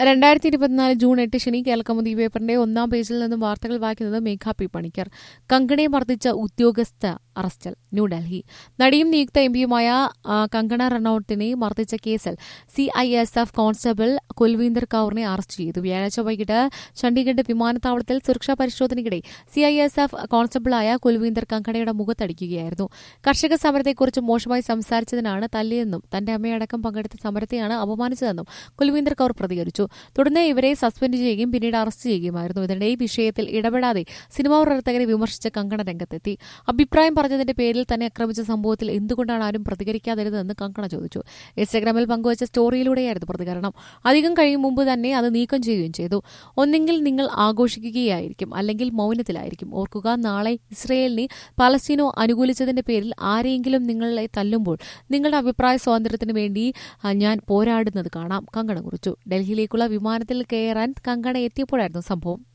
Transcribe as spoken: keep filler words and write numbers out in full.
രണ്ടായിരത്തി ഇരുപത്തിനാല് ജൂൺ എട്ട് ശനി കേൾക്കമുതി പേപ്പറിന്റെ ഒന്നാം പേജിൽ നിന്നും വാർത്തകൾ വായിക്കുന്നത് മേഘ പി പണിക്കർ. കങ്കണയെ മർദ്ദിച്ച ഉദ്യോഗസ്ഥ അറസ്റ്റിൽ. ന്യൂഡൽഹി. നടിയും നിയുക്ത എംപിയുമായ കങ്കണ റണൌട്ടിനെ മർദ്ദിച്ച കേസിൽ C I S F constable Kulwinder കൌറിനെ അറസ്റ്റ് ചെയ്തു. വ്യാഴാഴ്ച വൈകിട്ട് ചണ്ഡീഗഡ് വിമാനത്താവളത്തിൽ സുരക്ഷാ പരിശോധനയ്ക്കിടെ സി ഐ എസ് എഫ് കോൺസ്റ്റബിളായ കുൽവീന്ദർ കങ്കണയുടെ മുഖത്തടിക്കുകയായിരുന്നു. കർഷക സമരത്തെക്കുറിച്ച് മോശമായി സംസാരിച്ചതിനാണ് തല്ലിയെന്നും തന്റെ അമ്മയടക്കം പങ്കെടുത്ത സമരത്തെയാണ് അപമാനിച്ചതെന്നും കുൽവീന്ദർ കൌർ പ്രതികരിച്ചു. തുടർന്ന് ഇവരെ സസ്പെൻഡ് ചെയ്യുകയും പിന്നീട് അറസ്റ്റ് ചെയ്യുകയുമായിരുന്നു. ഇതിനിടെ ഈ വിഷയത്തിൽ ഇടപെടാതെ സിനിമാ പ്രവർത്തകരെ വിമർശിച്ച കങ്കണ രംഗത്തെത്തി. അഭിപ്രായം പറഞ്ഞതിന്റെ പേരിൽ തന്നെ ആക്രമിച്ച സംഭവത്തിൽ എന്തുകൊണ്ടാണ് ആരും പ്രതികരിക്കാതിരുന്നതെന്ന് കങ്കണ ചോദിച്ചു. ഇൻസ്റ്റഗ്രാമിൽ പങ്കുവച്ച സ്റ്റോറിയിലൂടെയായിരുന്നു പ്രതികരണം. അധികം കഴിയും മുമ്പ് തന്നെ അത് നീക്കം ചെയ്യുകയും ചെയ്തു. ഒന്നെങ്കിൽ നിങ്ങൾ ആഘോഷിക്കുകയായിരിക്കും, അല്ലെങ്കിൽ മൌനത്തിലായിരിക്കും. ഓർക്കുക, നാളെ ഇസ്രയേലിനെ പലസ്തീനോ അനുകൂലിച്ചതിന്റെ പേരിൽ ആരെയെങ്കിലും നിങ്ങളെ തല്ലുമ്പോൾ നിങ്ങളുടെ അഭിപ്രായ സ്വാതന്ത്ര്യത്തിന് വേണ്ടി ഞാൻ പോരാടുന്നത് കാണാം, കങ്കണ കുറിച്ചു. ഡൽഹിയിലേക്കുള്ള വിമാനത്തിൽ കയറാൻ കങ്കണ എത്തിയപ്പോഴായിരുന്നു സംഭവം.